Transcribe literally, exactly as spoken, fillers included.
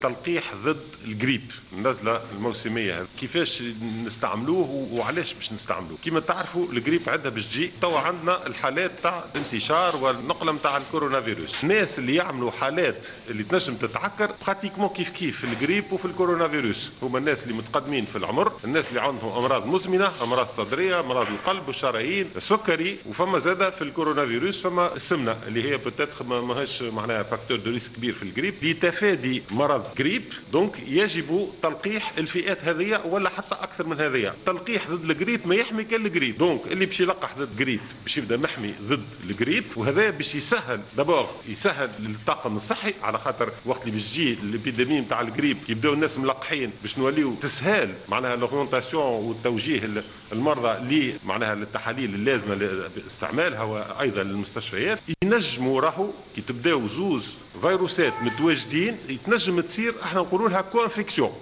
تلقيح ضد الجريب النزله الموسميه، كيفاش نستعملوه وعلاش باش نستعملوه؟ كما تعرفوا الجريب عندها باش تجي توا عندنا الحالات تاع الانتشار والنقله نتاع الكورونا فيروس. الناس اللي يعملوا حالات اللي تنجم تتعكر براتيكمون كيف كيف في الجريب وفي الكورونا فيروس هما الناس اللي متقدمين في العمر، الناس اللي عندهم امراض مزمنه، امراض صدريه، امراض القلب والشرايين، السكري، وفما زاده في الكورونا فيروس فما السمنه اللي هي بوتيتر ماهيش معناها فاكتور دو ريسك كبير في الجريب. لتفادي مرض جريب دونك يجب تلقيح الفئات هذه ولا حتى اكثر من هذه. تلقيح ضد الجريب ما يحمي كان الجريب، دونك اللي باش يلقح ضد جريب باش يبدا محمي ضد الجريب، وهذا باش يسهل دابور يسهل للطاقم الصحي، على خاطر وقت اللي باش تجي الابيديمي نتاع الجريب يبداو الناس ملقحين باش نوليو تسهال معناها لورونتاسيون والتوجيه المرضى اللي معناها للتحاليل اللازمه لاستعمالها وايضا للمستشفيات. ينجموا راهو كي تبداو زوز فيروسات متواجدين يتنجم تصير احنا نقولوا لها كونفيكسيون.